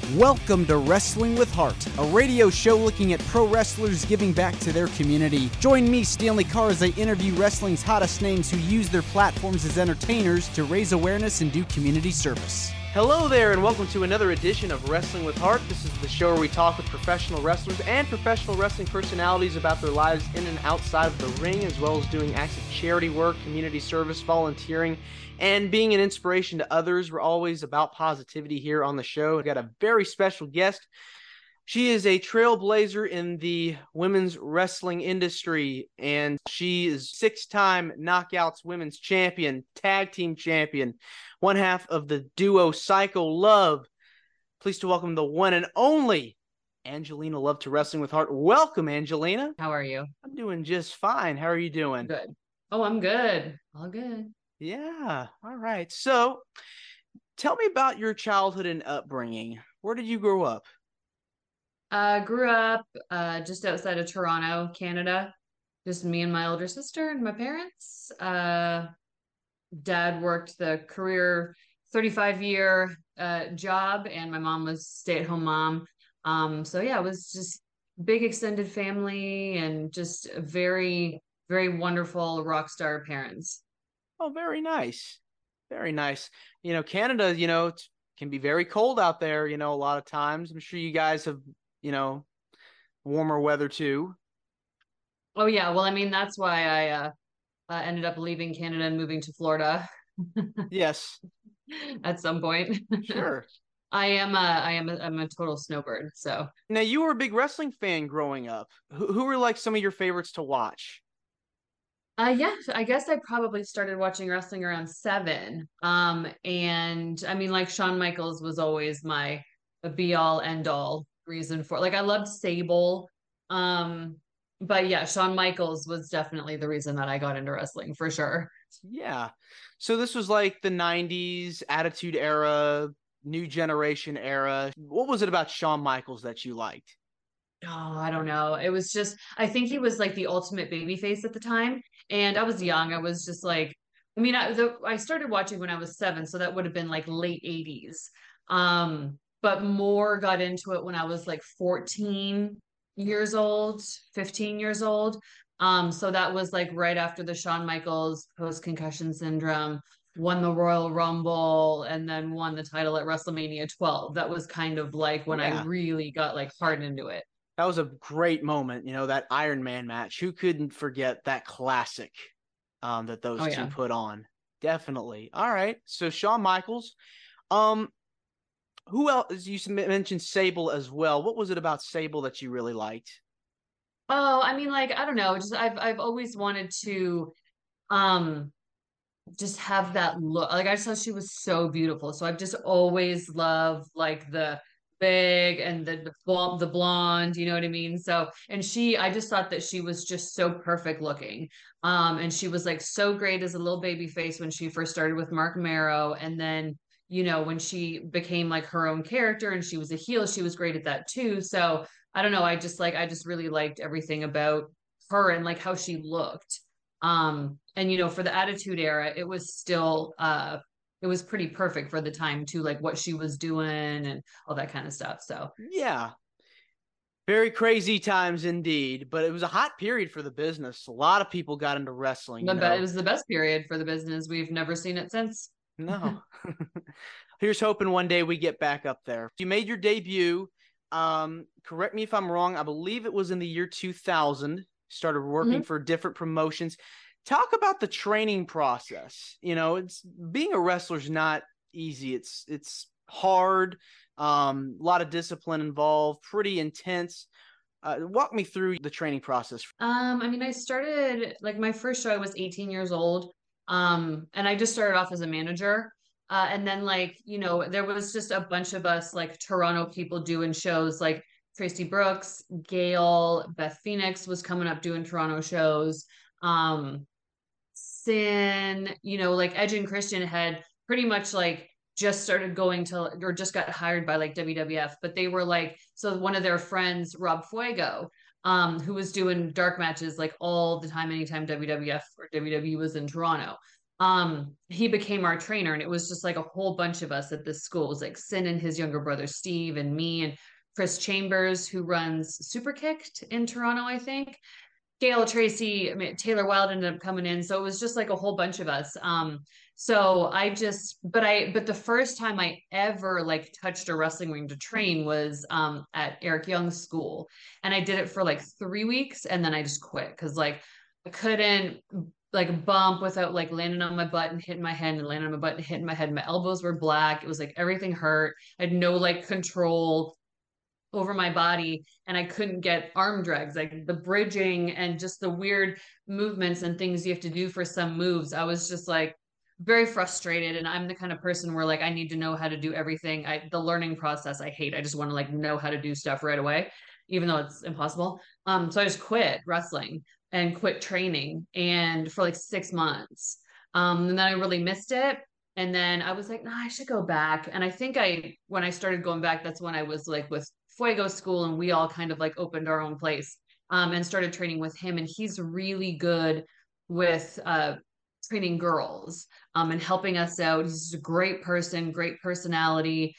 Welcome to Wrestling with Heart, a radio show looking at pro wrestlers giving back to their community. Join me, Stanley Carr, as I interview wrestling's hottest names who use their platforms as entertainers to raise awareness and do community service. Hello there, and welcome to another edition of Wrestling with Heart. This is the show where we talk with professional wrestlers and professional wrestling personalities about their lives in and outside of the ring, as well as doing acts of charity work, community service, volunteering, and being an inspiration to others. We're always about positivity here on the show. We've got a very special guest. She is a trailblazer in the women's wrestling industry, and she is six-time Knockouts Women's Champion, Tag Team Champion, one half of the duo Psycho Love. Pleased to welcome the one and only Angelina Love to Wrestling with Heart. Welcome, Angelina. How are you? I'm doing just fine. How are you doing? Good. Oh, I'm good. All good. Yeah. All right. So tell me about your childhood and upbringing. Where did you grow up? Grew up just outside of Toronto, Canada. Just me and my older sister and my parents. Dad worked the career 35-year job, and my mom was stay-at-home mom. So yeah, it was just big extended family and just very, very wonderful rock star parents. Oh, very nice. Very nice. Canada, it can be very cold out there, a lot of times. I'm sure you guys have, warmer weather too. Oh yeah. Well, I mean, that's why I ended up leaving Canada and moving to Florida. Yes. At some point. Sure. I'm a total snowbird. So now, you were a big wrestling fan growing up. Who were like some of your favorites to watch? Yeah, I guess I probably started watching wrestling around 7. And I mean, like, Shawn Michaels was always my be all end all reason for, like, I loved Sable. But yeah, Shawn Michaels was definitely the reason that I got into wrestling for sure. Yeah. So this was like the 90s Attitude Era, New Generation era. What was it about Shawn Michaels that you liked? Oh, I don't know. It was just, I think he was like the ultimate baby face at the time. And I was young. I was just like, I mean, I started watching when I was 7, so that would have been like late 80s. But more got into it when I was like 14 years old, 15 years old. So that was like right after the Shawn Michaels post-concussion syndrome, won the Royal Rumble, and then won the title at WrestleMania 12. That was kind of like when I really got like hard into it. That was a great moment, that Iron Man match. Who couldn't forget that classic that those two put on? Definitely. All right. So Shawn Michaels. Who else? You mentioned Sable as well. What was it about Sable that you really liked? Oh, I mean, like, I don't know. Just I've always wanted to um just have that look. Like, I just thought she was so beautiful. So I've just always loved like the big and the blonde, you know what I mean? So, and I just thought that she was just so perfect looking. And she was like so great as a little baby face when she first started with Mark Marrow. And then, when she became like her own character and she was a heel, she was great at that too. So I don't know. I just really liked everything about her and like how she looked. And for the Attitude Era, it was still it was pretty perfect for the time too, like what she was doing and all that kind of stuff. So yeah, very crazy times indeed, but it was a hot period for the business. A lot of people got into wrestling. It was the best period for the business. We've never seen it since. No. Here's hoping one day we get back up there. You made your debut. Correct me if I'm wrong. I believe it was in the year 2000. Started working for different promotions. Talk about the training process. It's being a wrestler is not easy. It's hard. A lot of discipline involved, pretty intense. Walk me through the training process. I mean, I started like my first show, I was 18 years old. And I just started off as a manager. And then there was just a bunch of us like Toronto people doing shows like Tracy Brooks, Gail, Beth Phoenix was coming up doing Toronto shows. Sin, like Edge and Christian had pretty much like just started going to or just got hired by like WWF, but they were like, so one of their friends, Rob Fuego, who was doing dark matches like all the time, anytime WWF or WWE was in Toronto. he became our trainer, and it was just like a whole bunch of us at this school. It was like Sin and his younger brother Steve and me and Chris Chambers, who runs Super Kicked in Toronto, I think. Gail Tracy, I mean, Taylor Wild ended up coming in. So it was just like a whole bunch of us. So but the first time I ever like touched a wrestling ring to train was at Eric Young's school. And I did it for like 3 weeks and then I just quit because like I couldn't like bump without like landing on my butt and hitting my head and landing on my butt and hitting my head. My elbows were black. It was like everything hurt. I had no like control over my body and I couldn't get arm drags, like the bridging and just the weird movements and things you have to do for some moves. I was just like very frustrated. And I'm the kind of person where like I need to know how to do everything. The learning process I hate. I just want to like know how to do stuff right away, even though it's impossible. So I just quit wrestling and quit training and for like 6 months. And then I really missed it. And then I was like, nah, I should go back. And I think when I started going back, that's when I was like with Fuego School, and we all kind of like opened our own place and started training with him. And he's really good with training girls and helping us out. He's a great person, great personality,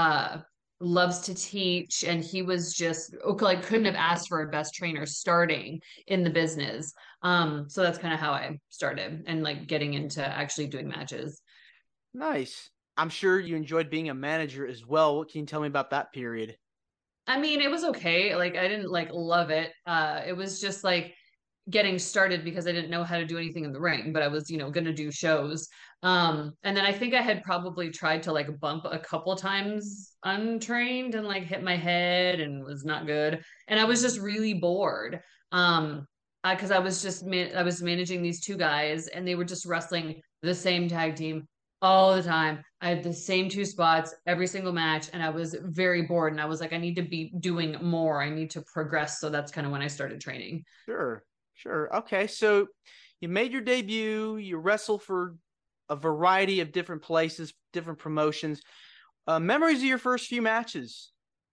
loves to teach. And he was just like couldn't have asked for a best trainer starting in the business. So that's kind of how I started and like getting into actually doing matches. Nice. I'm sure you enjoyed being a manager as well. What can you tell me about that period? I mean, it was okay. Like I didn't like love it. It was just like getting started because I didn't know how to do anything in the ring, but I was, going to do shows. And then I think I had probably tried to like bump a couple times untrained and like hit my head and was not good. And I was just really bored. Because I was managing these two guys and they were just wrestling the same tag team all the time. I had the same two spots every single match, and I was very bored. And I was like, I need to be doing more. I need to progress. So that's kind of when I started training. Sure, sure. Okay, so you made your debut. You wrestle for a variety of different places, different promotions. Memories of your first few matches?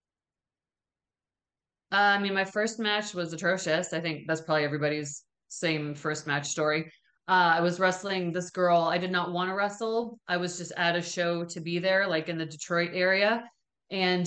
I mean, my first match was atrocious. I think that's probably everybody's same first match story. I was wrestling this girl. I did not want to wrestle. I was just at a show to be there, like in the Detroit area. And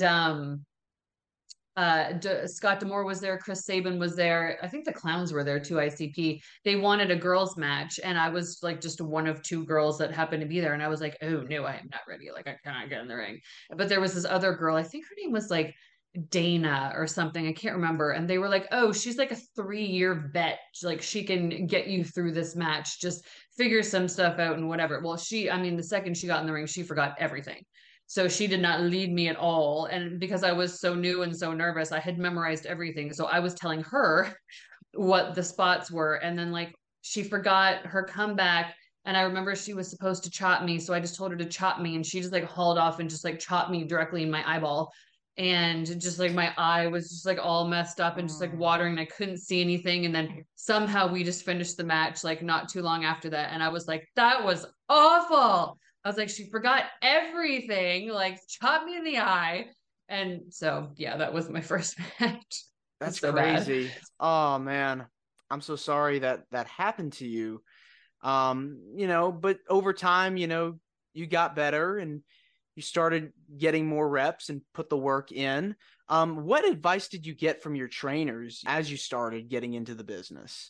Scott Demore was there, Chris Sabin was there. I think the clowns were there too, ICP. They wanted a girls match, and I was like just one of two girls that happened to be there. And I was like, oh no, I am not ready. Like I cannot get in the ring. But there was this other girl, I think her name was like Dana or something. I can't remember. And they were like, oh, she's like a 3-year vet. Like she can get you through this match. Just figure some stuff out and whatever. Well, I mean, the second she got in the ring, she forgot everything. So she did not lead me at all. And because I was so new and so nervous, I had memorized everything. So I was telling her what the spots were. And then like she forgot her comeback. And I remember she was supposed to chop me. So I just told her to chop me. And she just like hauled off and just like chopped me directly in my eyeball. And just like my eye was just like all messed up and just like watering. And I couldn't see anything. And then somehow we just finished the match like not too long after that. And I was like, that was awful. I was like, she forgot everything, like chopped me in the eye. And so, yeah, that was my first match. That's It's so bad. crazy. Oh man, I'm so sorry that that happened to you. But over time, you got better and you started getting more reps and put the work in. What advice did you get from your trainers as you started getting into the business?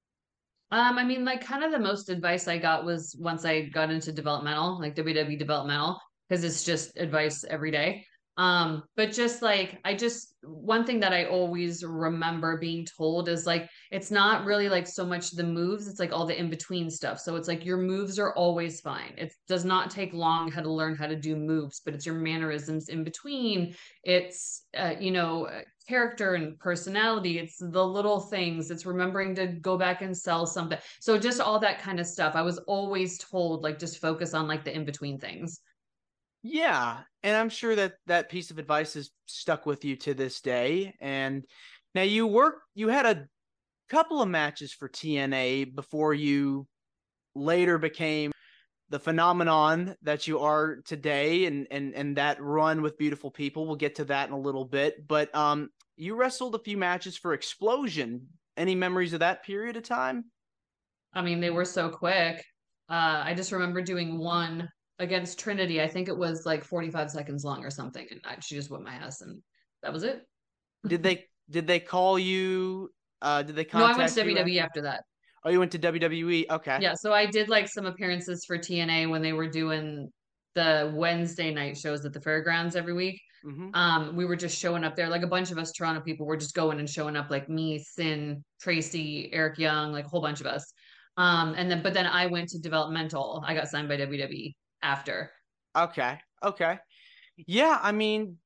I mean, like kind of the most advice I got was once I got into developmental, like WWE developmental, because it's just advice every day. But just like one thing that I always remember being told is like it's not really like so much the moves, it's like all the in-between stuff. So it's like your moves are always fine. It does not take long how to learn how to do moves, but it's your mannerisms in between. It's character and personality. It's the little things. It's remembering to go back and sell something. So just all that kind of stuff. I was always told like just focus on like the in-between things. Yeah, and I'm sure that that piece of advice has stuck with you to this day. And now you had a couple of matches for TNA before you later became the phenomenon that you are today, and that run with Beautiful People. We'll get to that in a little bit, but you wrestled a few matches for Explosion. Any memories of that period of time? I mean, they were so quick. I just remember doing one against Trinity. I think it was like 45 seconds long or something, and she just whipped my ass, and that was it. Did they call you? Did they No, I went to contact you WWE after? after that. Oh, you went to WWE. Okay. Yeah, so I did like some appearances for TNA when they were doing the Wednesday night shows at the fairgrounds every week. Hmm. We were just showing up there, like a bunch of us Toronto people were just going and showing up, like me, Sin, Tracy, Eric Young, like a whole bunch of us. And then but then I went to developmental. I got signed by WWE after. Okay. Okay. Yeah, I mean,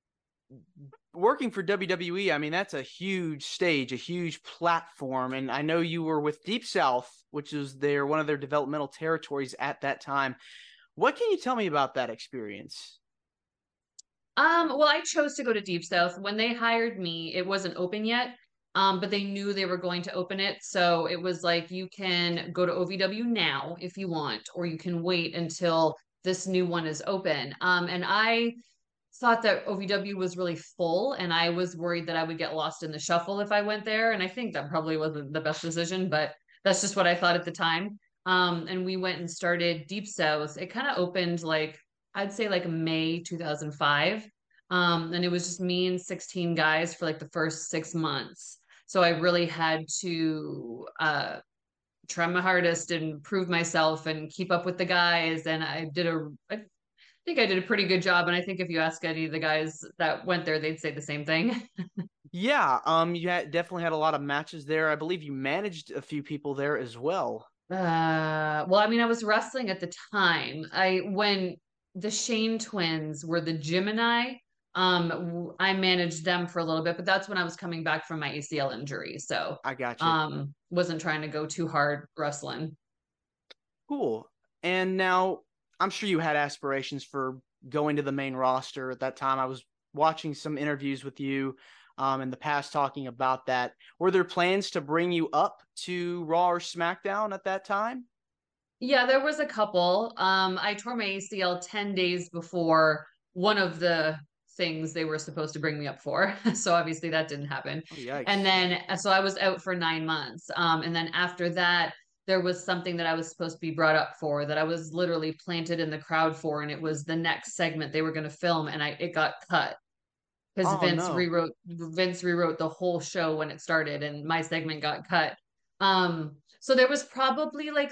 working for WWE, I mean, that's a huge stage, a huge platform. And I know you were with Deep South, which is one of their developmental territories at that time. What can you tell me about that experience? Well, I chose to go to Deep South. When they hired me, it wasn't open yet. But they knew they were going to open it. So it was like you can go to OVW now if you want, or you can wait until this new one is open. And I thought that OVW was really full, and I was worried that I would get lost in the shuffle if I went there. And I think that probably wasn't the best decision, but that's just what I thought at the time. And we went and started Deep South. It kind of opened like I'd say like May 2005. And it was just me and 16 guys for like the first 6 months. So I really had to try my hardest and prove myself and keep up with the guys. And I think I did a pretty good job. And I think if you ask any of the guys that went there, they'd say the same thing. Yeah, definitely had a lot of matches there. I believe you managed a few people there as well. Well, I mean, I was wrestling at the time. When the Shane twins were the Gemini, I managed them for a little bit, but that's when I was coming back from my ACL injury. So, I got you. wasn't trying to go too hard wrestling. Cool. And now I'm sure you had aspirations for going to the main roster at that time. I was watching some interviews with you in the past talking about that. Were there plans to bring you up to Raw or SmackDown at that time? Yeah, there was a couple. I tore my ACL 10 days before one of the things they were supposed to bring me up for. So obviously that didn't happen. Oh, And yikes. then so I was out for 9 months. And then after that, there was something that I was supposed to be brought up for that I was literally planted in the crowd for, and it was the next segment they were going to film, and it got cut because Oh, no. Vince rewrote the whole show when it started, and my segment got cut. So there was probably like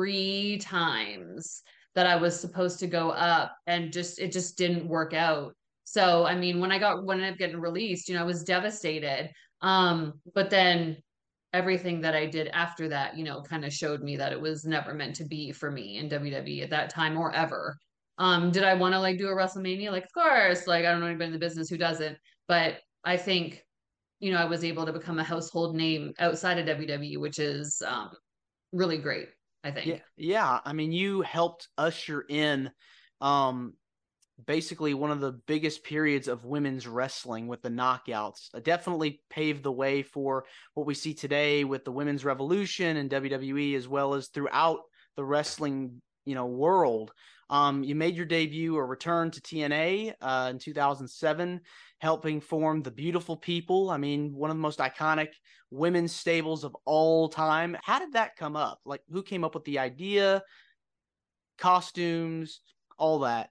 3 times that I was supposed to go up, and just it just didn't work out. So I mean, when I ended up getting released, I was devastated. But then everything that I did after that, kind of showed me that it was never meant to be for me in WWE at that time or ever. Did I want to like do a WrestleMania? Like, of course, like I don't know anybody in the business who doesn't, but I think, I was able to become a household name outside of WWE, which is really great, I Yeah, think. yeah. I mean, you helped usher in um basically one of the biggest periods of women's wrestling with the knockouts. Definitely paved the way for what we see today with the women's revolution and WWE, as well as throughout the wrestling, world. You made your debut or return to TNA in 2007, helping form the Beautiful People. I mean, one of the most iconic women's stables of all time. How did that come up? Like, who came up with the idea, costumes, all that?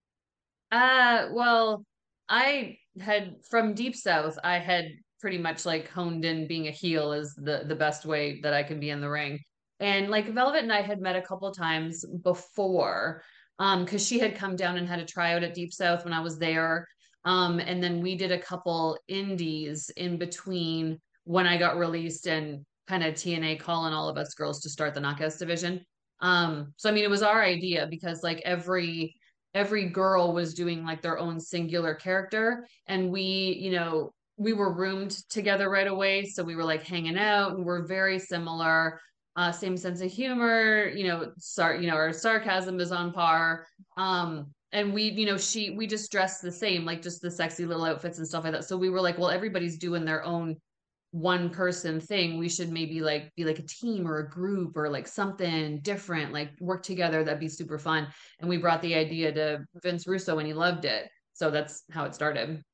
Well, I had from Deep South, I had pretty much like honed in being a heel is the best way that I can be in the ring. And like Velvet and I had met a couple times before, because she had come down and had a tryout at Deep South when I was there. And then we did a couple indies in between when I got released and kind of TNA calling all of us girls to start the Knockouts division. So I mean, it was our idea because like every girl was doing like their own singular character, and we were roomed together right away, so we were like hanging out, and we're very similar, same sense of humor, our sarcasm is on par. And we just dressed the same, like just the sexy little outfits and stuff like that, so we were like, well, everybody's doing their own one person thing. We should maybe like be like a team or a group or like something different, like work together. That'd be super fun. And we brought the idea to Vince Russo and he loved it. So that's how it started.